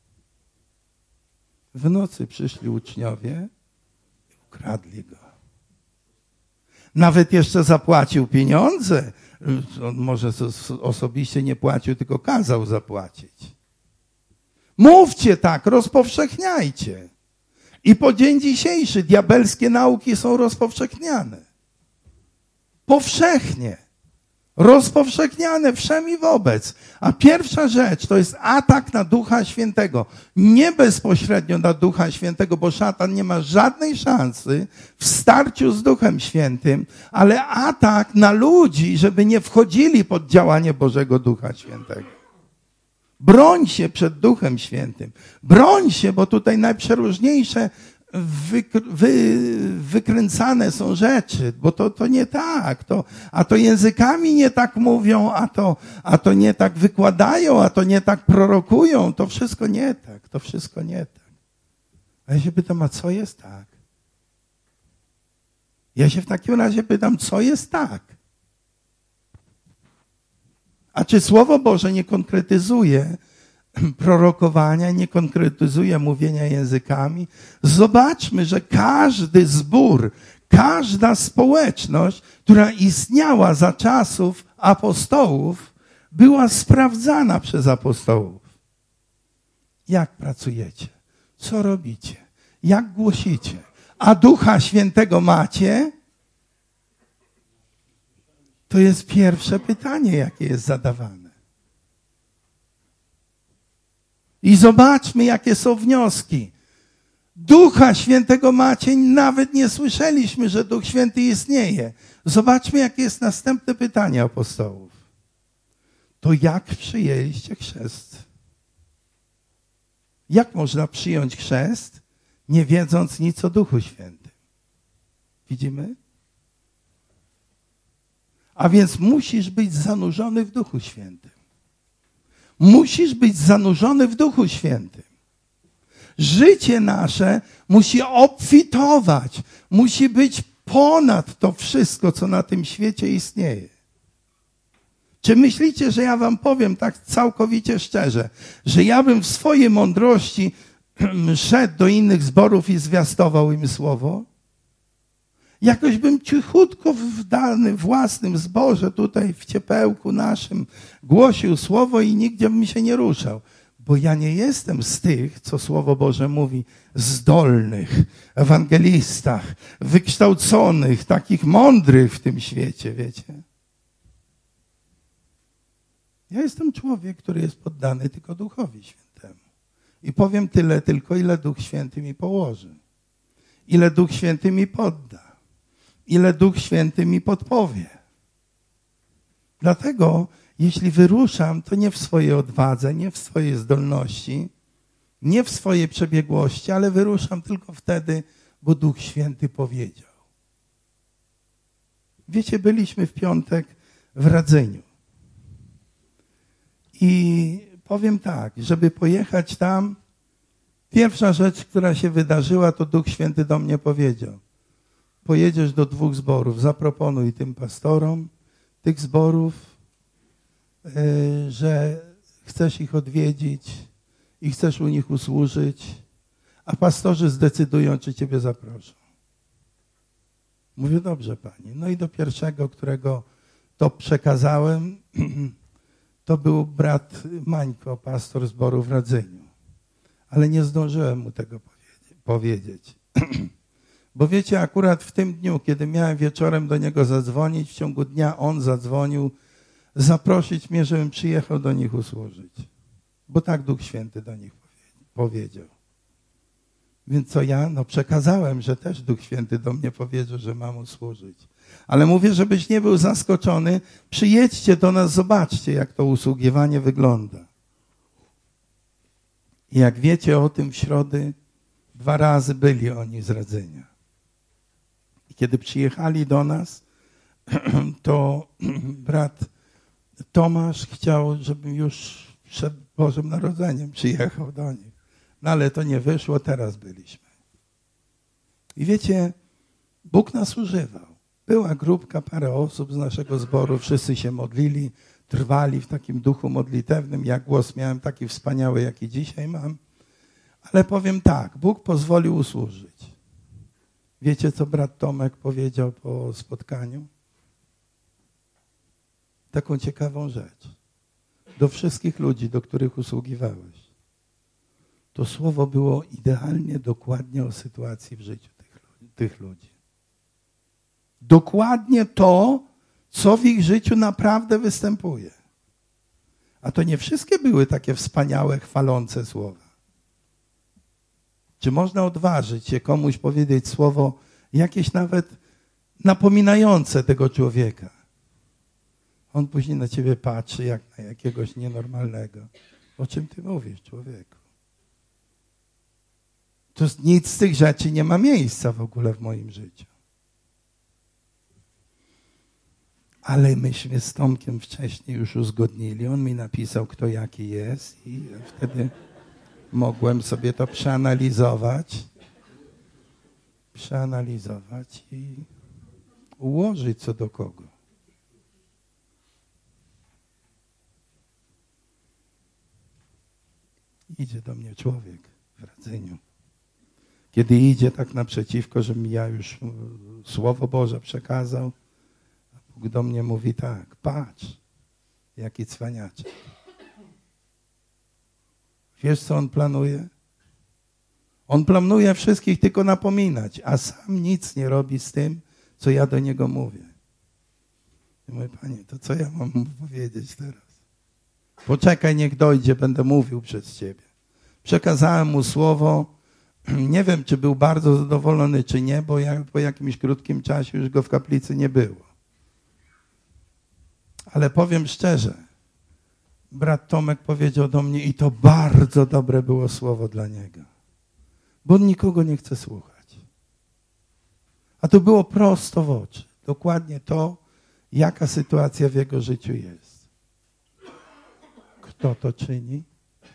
W nocy przyszli uczniowie i ukradli go. Nawet jeszcze zapłacił pieniądze. On może osobiście nie płacił, tylko kazał zapłacić. Mówcie tak, rozpowszechniajcie. I po dzień dzisiejszy diabelskie nauki są rozpowszechniane. Powszechnie. Rozpowszechniane wszem i wobec. A pierwsza rzecz to jest atak na Ducha Świętego. Nie bezpośrednio na Ducha Świętego, bo szatan nie ma żadnej szansy w starciu z Duchem Świętym, ale atak na ludzi, żeby nie wchodzili pod działanie Bożego Ducha Świętego. Broń się przed Duchem Świętym. Broń się, bo tutaj najprzeróżniejsze Wykr- wy, wykręcane są rzeczy, bo to, to nie tak, to, a to językami nie tak mówią, a to, a to nie tak wykładają, a to nie tak prorokują, to wszystko nie tak, to wszystko nie tak. A ja się pytam, a co jest tak? Ja się w takim razie pytam, co jest tak? A czy Słowo Boże nie konkretyzuje prorokowania, nie konkretyzuje mówienia językami? Zobaczmy, że każdy zbór, każda społeczność, która istniała za czasów apostołów, była sprawdzana przez apostołów. Jak pracujecie? Co robicie? Jak głosicie? A Ducha Świętego macie? To jest pierwsze pytanie, jakie jest zadawane. I zobaczmy, jakie są wnioski. Ducha Świętego macie, nawet nie słyszeliśmy, że Duch Święty istnieje. Zobaczmy, jakie jest następne pytanie apostołów. To jak przyjęliście chrzest? Jak można przyjąć chrzest, nie wiedząc nic o Duchu Świętym? Widzimy? A więc musisz być zanurzony w Duchu Świętym. Musisz być zanurzony w Duchu Świętym. Życie nasze musi obfitować, musi być ponad to wszystko, co na tym świecie istnieje. Czy myślicie, że ja wam powiem tak całkowicie szczerze, że ja bym w swojej mądrości szedł do innych zborów i zwiastował im słowo? Jakoś bym cichutko w danym własnym zborze, tutaj w ciepełku naszym, głosił słowo i nigdzie bym się nie ruszał. Bo ja nie jestem z tych, co Słowo Boże mówi, zdolnych, ewangelistach, wykształconych, takich mądrych w tym świecie, wiecie. Ja jestem człowiek, który jest poddany tylko Duchowi Świętemu. I powiem tyle tylko, ile Duch Święty mi położy. Ile Duch Święty mi podda. Ile Duch Święty mi podpowie. Dlatego, jeśli wyruszam, to nie w swojej odwadze, nie w swojej zdolności, Nie w swojej przebiegłości, ale wyruszam tylko wtedy, bo Duch Święty powiedział. Wiecie, byliśmy w piątek w Radzyniu. I powiem tak, żeby pojechać tam, pierwsza rzecz, która się wydarzyła, to Duch Święty do mnie powiedział. Pojedziesz do dwóch zborów, zaproponuj tym pastorom tych zborów, yy, że chcesz ich odwiedzić i chcesz u nich usłużyć, a pastorzy zdecydują, czy ciebie zaproszą. Mówię, dobrze, Pani. No i do pierwszego, którego to przekazałem, to był brat Mańko, pastor zboru w Radzyniu. Ale nie zdążyłem mu tego powiedzieć. Bo wiecie, akurat w tym dniu, kiedy miałem wieczorem do niego zadzwonić, w ciągu dnia on zadzwonił, zaprosić mnie, żebym przyjechał do nich usłużyć. Bo tak Duch Święty do nich powiedział. Więc co ja? No przekazałem, że też Duch Święty do mnie powiedział, że mam usłużyć. Ale mówię, żebyś nie był zaskoczony, przyjedźcie do nas, zobaczcie, jak to usługiwanie wygląda. I jak wiecie o tym, w środę dwa razy byli oni z Radzenia. I kiedy przyjechali do nas, to brat Tomasz chciał, żebym już przed Bożym Narodzeniem przyjechał do nich. No ale to nie wyszło, teraz byliśmy. I wiecie, Bóg nas używał. Była grupka, parę osób z naszego zboru, wszyscy się modlili, trwali w takim duchu modlitewnym. Ja głos miałem taki wspaniały, jaki dzisiaj mam. Ale powiem tak, Bóg pozwolił usłużyć. Wiecie, co brat Tomek powiedział po spotkaniu? Taką ciekawą rzecz. Do wszystkich ludzi, do których usługiwałeś. To słowo było idealnie, dokładnie o sytuacji w życiu tych, tych ludzi. Dokładnie to, co w ich życiu naprawdę występuje. A to nie wszystkie były takie wspaniałe, chwalące słowa. Czy można odważyć się komuś powiedzieć słowo jakieś nawet napominające tego człowieka? On później na ciebie patrzy jak na jakiegoś nienormalnego. O czym ty mówisz, człowieku? To nic z tych rzeczy nie ma miejsca w ogóle w moim życiu. Ale myśmy z Tomkiem wcześniej już uzgodnili. On mi napisał, kto jaki jest i wtedy mogłem sobie to przeanalizować. Przeanalizować i ułożyć co do kogo. Idzie do mnie człowiek w Radzeniu. Kiedy idzie tak naprzeciwko, żebym ja już Słowo Boże przekazał, Bóg do mnie mówi tak, patrz, jaki cwaniaczek. Wiesz, co on planuje? On planuje wszystkich tylko napominać, a sam nic nie robi z tym, co ja do niego mówię. I mówię, Panie, to co ja mam mu powiedzieć teraz? Poczekaj, niech dojdzie, będę mówił przez Ciebie. Przekazałem mu słowo. Nie wiem, czy był bardzo zadowolony, czy nie, bo ja po jakimś krótkim czasie już go w kaplicy nie było. Ale powiem szczerze, brat Tomek powiedział do mnie i to bardzo dobre było słowo dla niego. Bo on nikogo nie chce słuchać. A to było prosto w oczy. Dokładnie to, jaka sytuacja w jego życiu jest. Kto to czyni?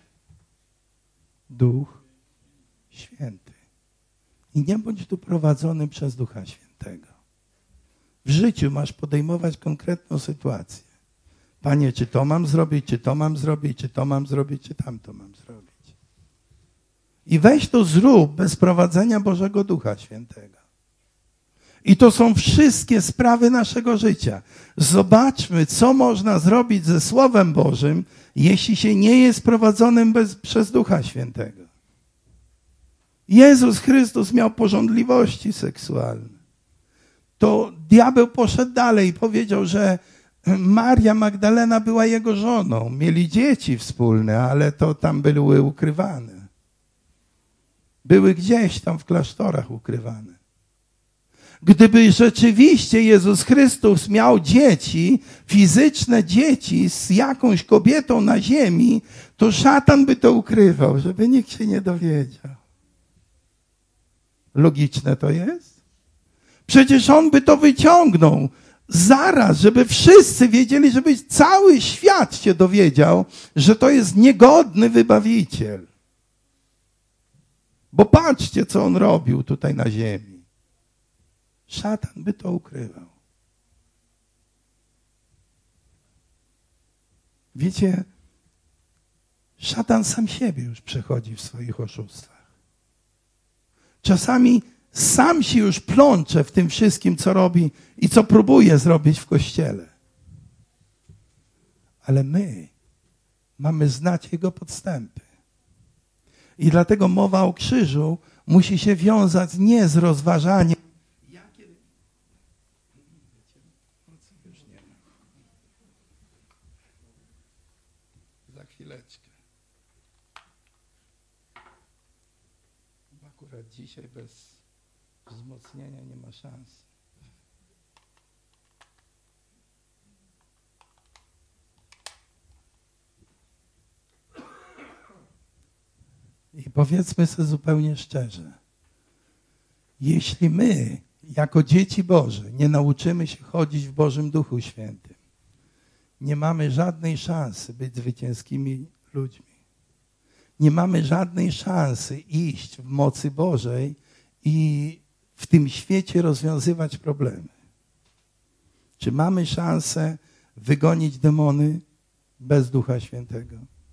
Duch Święty. I nie bądź tu prowadzony przez Ducha Świętego. W życiu masz podejmować konkretną sytuację. Panie, czy to mam zrobić, czy to mam zrobić, czy to mam zrobić, czy tamto mam zrobić. I weź to zrób bez prowadzenia Bożego Ducha Świętego. I to są wszystkie sprawy naszego życia. Zobaczmy, co można zrobić ze Słowem Bożym, jeśli się nie jest prowadzonym bez, przez Ducha Świętego. Jezus Chrystus miał pożądliwości seksualne. To diabeł poszedł dalej i powiedział, że Maria Magdalena była jego żoną. Mieli dzieci wspólne, ale to tam były ukrywane. Były gdzieś tam w klasztorach ukrywane. Gdyby rzeczywiście Jezus Chrystus miał dzieci, fizyczne dzieci z jakąś kobietą na ziemi, to szatan by to ukrywał, żeby nikt się nie dowiedział. Logiczne to jest? Przecież on by to wyciągnął zaraz, żeby wszyscy wiedzieli, żeby cały świat się dowiedział, że to jest niegodny wybawiciel. Bo patrzcie, co on robił tutaj na ziemi. Szatan by to ukrywał. Wiecie, szatan sam siebie już przechodzi w swoich oszustwach. Czasami sam się już plącze w tym wszystkim, co robi i co próbuje zrobić w Kościele. Ale my mamy znać jego podstępy. I dlatego mowa o krzyżu musi się wiązać nie z rozważaniem, jakie... Już nie ma. Za chwileczkę. Akurat dzisiaj bez wzmocnienia nie ma szans. I powiedzmy sobie zupełnie szczerze, jeśli my, jako dzieci Boże, nie nauczymy się chodzić w Bożym Duchu Świętym, nie mamy żadnej szansy być zwycięskimi ludźmi. Nie mamy żadnej szansy iść w mocy Bożej i w tym świecie rozwiązywać problemy. Czy mamy szansę wygonić demony bez Ducha Świętego?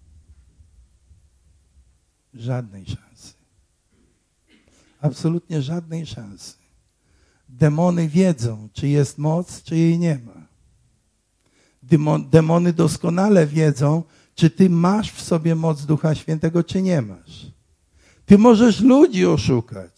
Żadnej szansy. Absolutnie żadnej szansy. Demony wiedzą, czy jest moc, czy jej nie ma. Demony doskonale wiedzą, czy ty masz w sobie moc Ducha Świętego, czy nie masz. Ty możesz ludzi oszukać.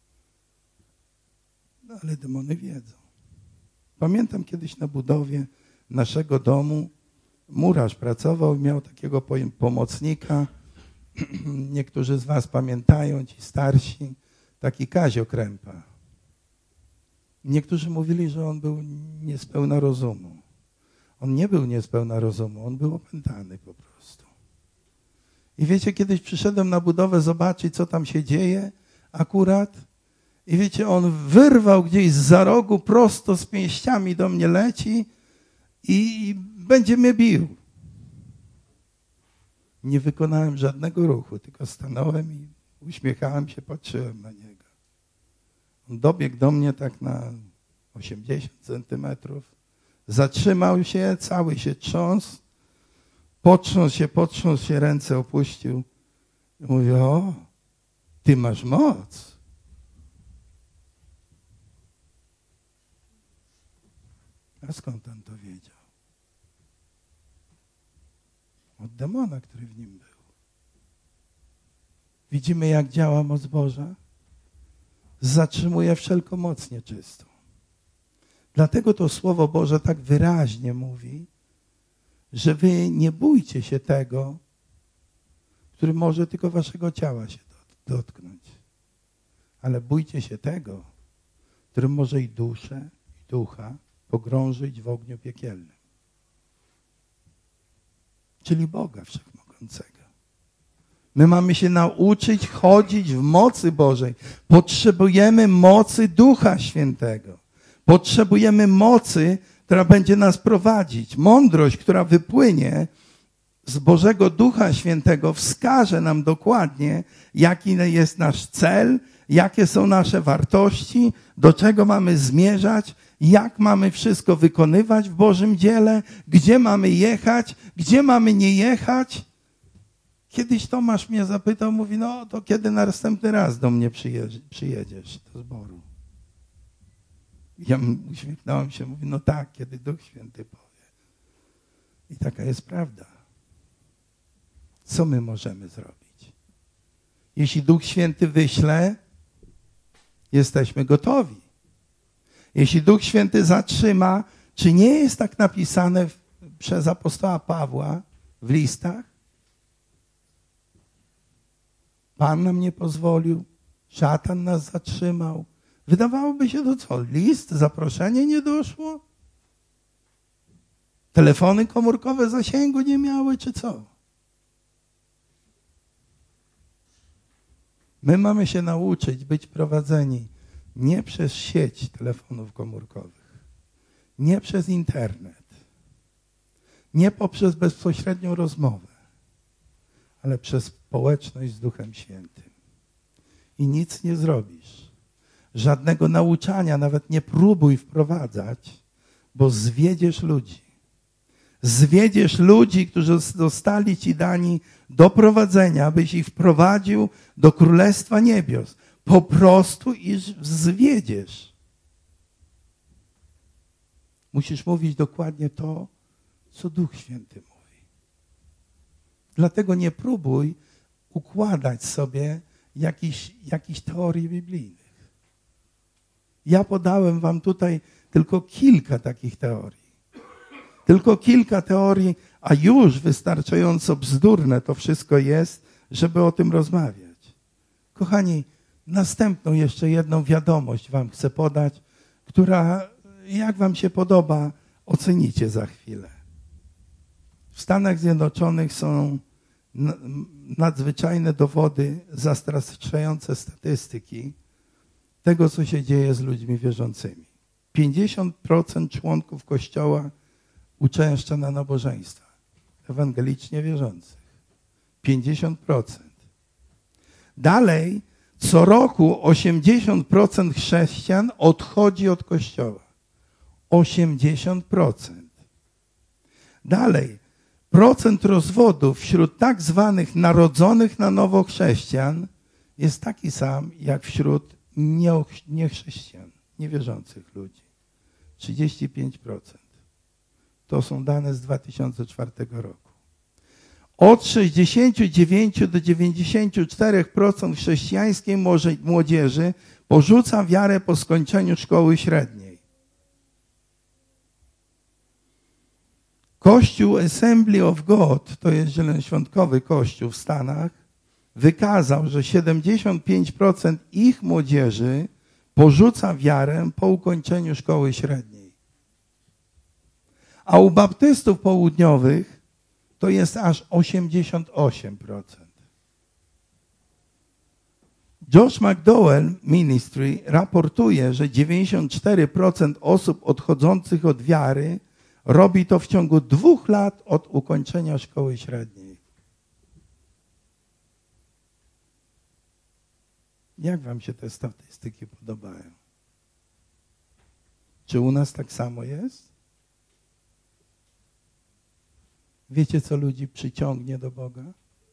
No, ale demony wiedzą. Pamiętam kiedyś na budowie naszego domu murarz pracował i miał takiego pomocnika. Niektórzy z was pamiętają, ci starsi, taki Kazio Krępa. Niektórzy mówili, że on był niespełna rozumu. On nie był niespełna rozumu, on był opętany po prostu. I wiecie, kiedyś przyszedłem na budowę zobaczyć, co tam się dzieje akurat. I wiecie, on wyrwał gdzieś zza rogu, prosto z pięściami do mnie leci i będzie mnie bił. Nie wykonałem żadnego ruchu, tylko stanąłem i uśmiechałem się, patrzyłem na niego. On dobiegł do mnie tak na osiemdziesiąt centymetrów. Zatrzymał się, cały się trząsł. Potrząsł się, potrząsł się, ręce opuścił. I mówi, o, ty masz moc. A skąd on to wiedział? Od demona, który w nim był. Widzimy, jak działa moc Boża? Zatrzymuje wszelką moc nieczystą. Dlatego to Słowo Boże tak wyraźnie mówi, że wy nie bójcie się tego, który może tylko waszego ciała się dotknąć. Ale bójcie się tego, który może i duszę, i ducha pogrążyć w ogniu piekielnym. Czyli Boga Wszechmogącego. My mamy się nauczyć chodzić w mocy Bożej. Potrzebujemy mocy Ducha Świętego. Potrzebujemy mocy, która będzie nas prowadzić. Mądrość, która wypłynie z Bożego Ducha Świętego, wskaże nam dokładnie, jaki jest nasz cel, jakie są nasze wartości, do czego mamy zmierzać, jak mamy wszystko wykonywać w Bożym dziele, gdzie mamy jechać, gdzie mamy nie jechać. Kiedyś Tomasz mnie zapytał, mówi, no to kiedy następny raz do mnie przyjedziesz do zboru? Ja uśmiechnąłem się, mówi, no tak, kiedy Duch Święty powie. I taka jest prawda. Co my możemy zrobić? Jeśli Duch Święty wyśle, jesteśmy gotowi. Jeśli Duch Święty zatrzyma, czy nie jest tak napisane w, przez apostoła Pawła w listach? Pan nam nie pozwolił, szatan nas zatrzymał. Wydawałoby się, to co? List, zaproszenie nie doszło? Telefony komórkowe zasięgu nie miały, czy co? My mamy się nauczyć być prowadzeni nie przez sieć telefonów komórkowych, nie przez internet, nie poprzez bezpośrednią rozmowę, ale przez społeczność z Duchem Świętym. I nic nie zrobisz. Żadnego nauczania nawet nie próbuj wprowadzać, bo zwiedziesz ludzi. Zwiedziesz ludzi, którzy zostali ci dani do prowadzenia, abyś ich wprowadził do Królestwa Niebios. Po prostu ich zwiedziesz. Musisz mówić dokładnie to, co Duch Święty mówi. Dlatego nie próbuj układać sobie jakichś, jakichś teorii biblijnych. Ja podałem wam tutaj tylko kilka takich teorii. Tylko kilka teorii, a już wystarczająco bzdurne to wszystko jest, żeby o tym rozmawiać. Kochani, następną jeszcze jedną wiadomość wam chcę podać, która, jak wam się podoba, ocenicie za chwilę. W Stanach Zjednoczonych są nadzwyczajne dowody, zastraszające statystyki tego, co się dzieje z ludźmi wierzącymi. pięćdziesiąt procent członków Kościoła uczęszcza na nabożeństwa ewangelicznie wierzących. pięćdziesiąt procent. Dalej, co roku osiemdziesiąt procent chrześcijan odchodzi od Kościoła. osiemdziesiąt procent. Dalej, procent rozwodów wśród tak zwanych narodzonych na nowo chrześcijan jest taki sam jak wśród niechrześcijan, niewierzących ludzi. trzydzieści pięć procent. To są dane z dwa tysiące czwartego roku. Od sześćdziesiąt dziewięć do dziewięćdziesięciu czterech procent chrześcijańskiej młodzieży porzuca wiarę po skończeniu szkoły średniej. Kościół Assembly of God, to jest zielonoświątkowy kościół w Stanach, wykazał, że siedemdziesiąt pięć procent ich młodzieży porzuca wiarę po ukończeniu szkoły średniej. A u baptystów południowych to jest aż osiemdziesiąt osiem procent. Josh McDowell Ministry raportuje, że dziewięćdziesiąt cztery procent osób odchodzących od wiary robi to w ciągu dwóch lat od ukończenia szkoły średniej. Jak wam się te statystyki podobają? Czy u nas tak samo jest? Wiecie, co ludzi przyciągnie do Boga?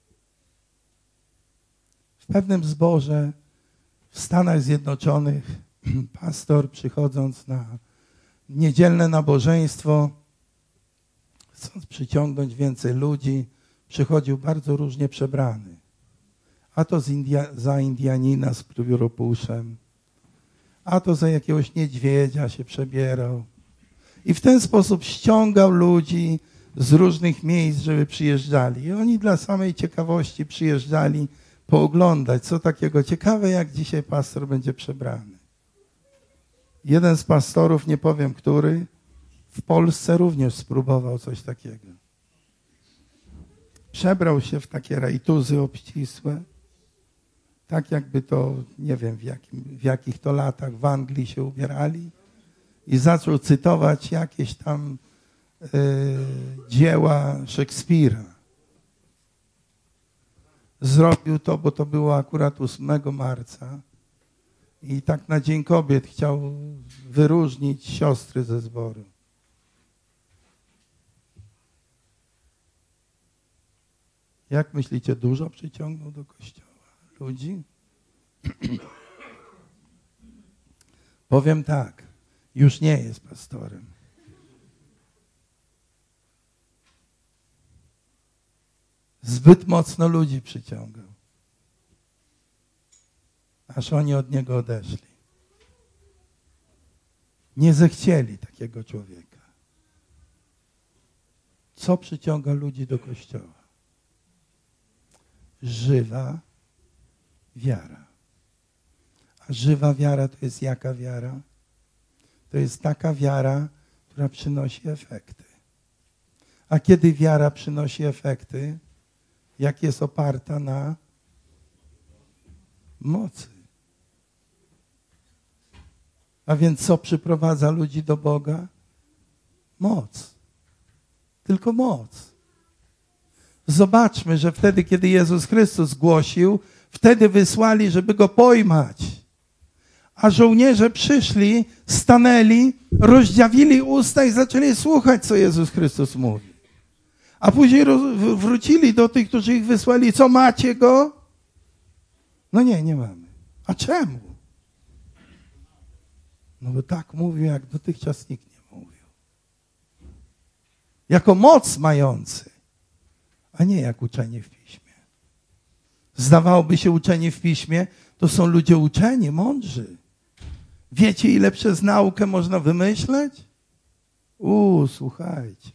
W pewnym zborze w Stanach Zjednoczonych pastor, przychodząc na niedzielne nabożeństwo, chcąc przyciągnąć więcej ludzi, przychodził bardzo różnie przebrany. A to z India, za Indianina z pióropuszem, a to za jakiegoś niedźwiedzia się przebierał. I w ten sposób ściągał ludzi z różnych miejsc, żeby przyjeżdżali. I oni dla samej ciekawości przyjeżdżali pooglądać, co takiego ciekawe, jak dzisiaj pastor będzie przebrany. Jeden z pastorów, nie powiem który, w Polsce również spróbował coś takiego. Przebrał się w takie rajtuzy obcisłe, tak jakby to, nie wiem w, jakim, w jakich to latach w Anglii się ubierali, i zaczął cytować jakieś tam y, dzieła Szekspira. Zrobił to, bo to było akurat ósmego marca i tak na Dzień Kobiet chciał wyróżnić siostry ze zboru. Jak myślicie, dużo przyciągnął do kościoła ludzi? Powiem tak, już nie jest pastorem. Zbyt mocno ludzi przyciągał, aż oni od niego odeszli. Nie zechcieli takiego człowieka. Co przyciąga ludzi do kościoła? Żywa wiara. A żywa wiara to jest jaka wiara? To jest taka wiara, która przynosi efekty. A kiedy wiara przynosi efekty? Jak jest oparta na mocy. A więc co przyprowadza ludzi do Boga? Moc. Tylko moc. Zobaczmy, że wtedy, kiedy Jezus Chrystus głosił, wtedy wysłali, żeby Go pojmać. A żołnierze przyszli, stanęli, rozdziawili usta i zaczęli słuchać, co Jezus Chrystus mówi. A później wrócili do tych, którzy ich wysłali. Co, macie Go? No nie, nie mamy. A czemu? No bo tak mówił, jak dotychczas nikt nie mówił. Jako moc mający, a nie jak uczenie w Piśmie. Zdawałoby się, uczenie w Piśmie to są ludzie uczeni, mądrzy. Wiecie, ile przez naukę można wymyśleć? Uuu, słuchajcie.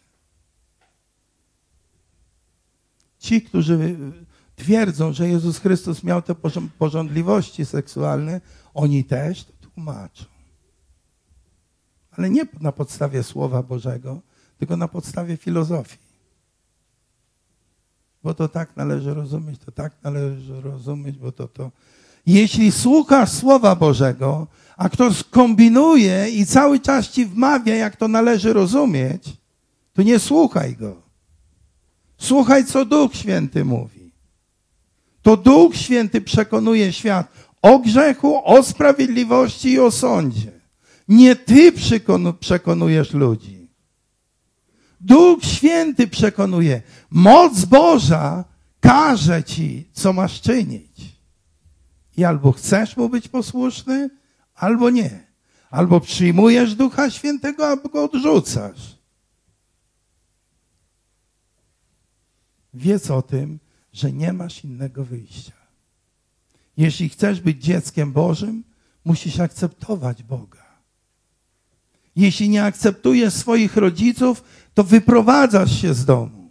Ci, którzy twierdzą, że Jezus Chrystus miał te pożądliwości seksualne, oni też to tłumaczą. Ale nie na podstawie Słowa Bożego, tylko na podstawie filozofii. Bo to tak należy rozumieć, to tak należy rozumieć, bo to to. Jeśli słuchasz Słowa Bożego, a ktoś kombinuje i cały czas ci wmawia, jak to należy rozumieć, to nie słuchaj go. Słuchaj, co Duch Święty mówi. To Duch Święty przekonuje świat o grzechu, o sprawiedliwości i o sądzie. Nie ty przekonujesz ludzi. Duch Święty przekonuje. Moc Boża każe ci, co masz czynić. I albo chcesz mu być posłuszny, albo nie. Albo przyjmujesz Ducha Świętego, albo go odrzucasz. Wiedz o tym, że nie masz innego wyjścia. Jeśli chcesz być dzieckiem Bożym, musisz akceptować Boga. Jeśli nie akceptujesz swoich rodziców, to wyprowadzasz się z domu.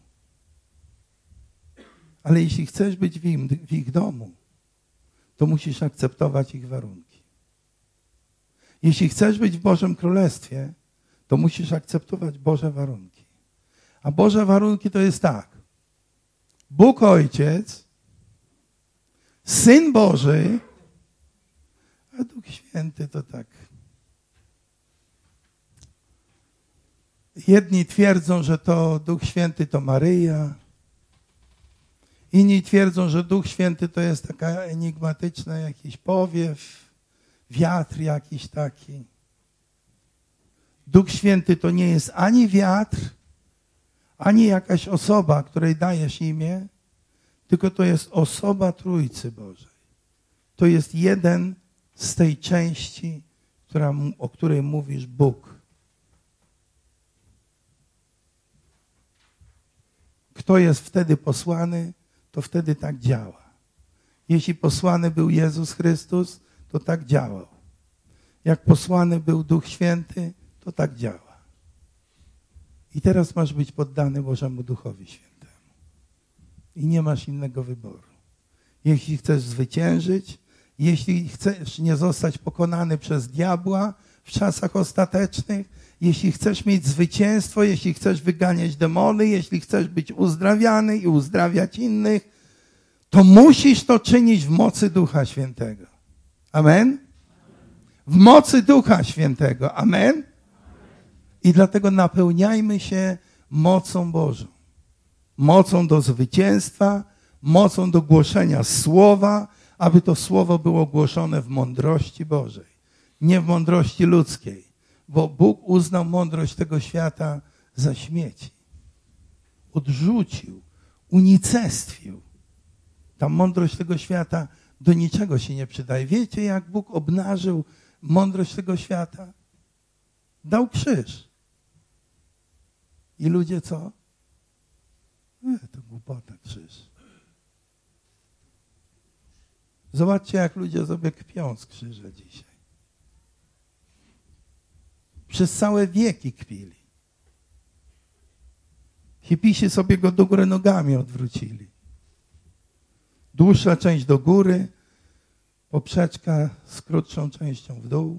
Ale jeśli chcesz być w, im, w ich domu, to musisz akceptować ich warunki. Jeśli chcesz być w Bożym Królestwie, to musisz akceptować Boże warunki. A Boże warunki to jest tak. Bóg Ojciec, Syn Boży, a Duch Święty to tak. Jedni twierdzą, że to Duch Święty to Maryja. Inni twierdzą, że Duch Święty to jest taka enigmatyczna jakiś powiew, wiatr jakiś taki. Duch Święty to nie jest ani wiatr, ani jakaś osoba, której dajesz imię, tylko to jest osoba Trójcy Bożej. To jest jeden z tej części, która, o której mówisz Bóg. Kto jest wtedy posłany, to wtedy tak działa. Jeśli posłany był Jezus Chrystus, to tak działał. Jak posłany był Duch Święty, to tak działa. I teraz masz być poddany Bożemu Duchowi Świętemu. I nie masz innego wyboru. Jeśli chcesz zwyciężyć, jeśli chcesz nie zostać pokonany przez diabła w czasach ostatecznych, jeśli chcesz mieć zwycięstwo, jeśli chcesz wyganiać demony, jeśli chcesz być uzdrawiany i uzdrawiać innych, to musisz to czynić w mocy Ducha Świętego. Amen? W mocy Ducha Świętego. Amen? I dlatego napełniajmy się mocą Bożą. Mocą do zwycięstwa, mocą do głoszenia Słowa, aby to Słowo było głoszone w mądrości Bożej, nie w mądrości ludzkiej, bo Bóg uznał mądrość tego świata za śmieci. Odrzucił, unicestwił. Ta mądrość tego świata do niczego się nie przydaje. Wiecie, jak Bóg obnażył mądrość tego świata? Dał krzyż. I ludzie co? E, to głupota, krzyż. Zobaczcie, jak ludzie sobie kpią z krzyża dzisiaj. Przez całe wieki kpili. Hipisi sobie go do góry nogami odwrócili. Dłuższa część do góry, poprzeczka z krótszą częścią w dół.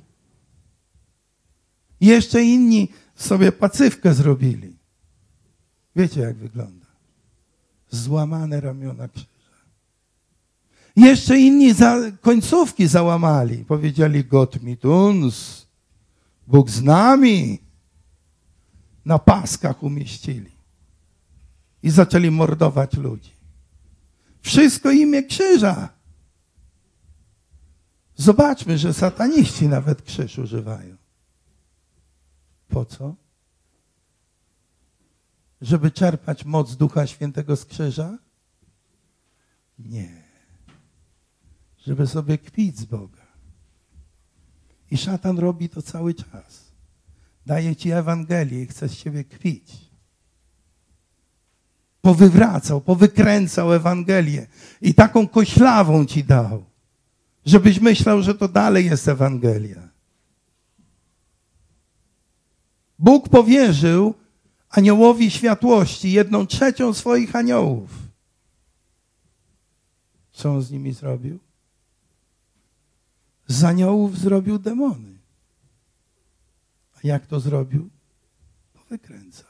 I jeszcze inni sobie pacywkę zrobili. Wiecie, jak wygląda? Złamane ramiona krzyża. Jeszcze inni za, końcówki załamali. Powiedzieli, Gott mit uns. Bóg z nami. Na paskach umieścili. I zaczęli mordować ludzi. Wszystko imię krzyża. Zobaczmy, że sataniści nawet krzyż używają. Po co? Żeby czerpać moc Ducha Świętego z krzyża? Nie. Żeby sobie kpić z Boga. I szatan robi to cały czas. Daje ci Ewangelię i chce z ciebie kpić. Powywracał, powykręcał Ewangelię i taką koślawą ci dał, żebyś myślał, że to dalej jest Ewangelia. Bóg powierzył aniołowi światłości jedną trzecią swoich aniołów. Co on z nimi zrobił? Z aniołów zrobił demony. A jak to zrobił? Powykręcał.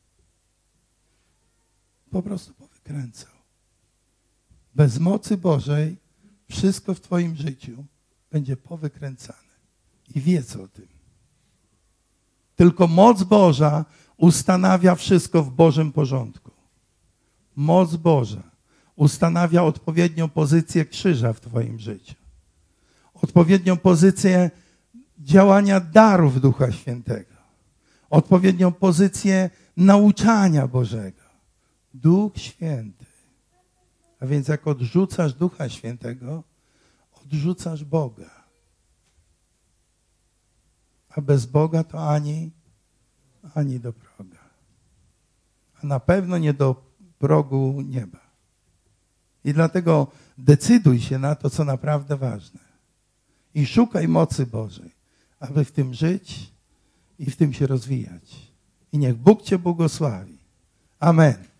Po prostu powykręcał. Bez mocy Bożej wszystko w twoim życiu będzie powykręcane. I wiedz o tym. Tylko moc Boża ustanawia wszystko w Bożym porządku. Moc Boża ustanawia odpowiednią pozycję krzyża w twoim życiu. Odpowiednią pozycję działania darów Ducha Świętego. Odpowiednią pozycję nauczania Bożego. Duch Święty. A więc jak odrzucasz Ducha Świętego, odrzucasz Boga. A bez Boga to ani, ani do proga. A na pewno nie do progu nieba. I dlatego decyduj się na to, co naprawdę ważne. I szukaj mocy Bożej, aby w tym żyć i w tym się rozwijać. I niech Bóg cię błogosławi. Amen.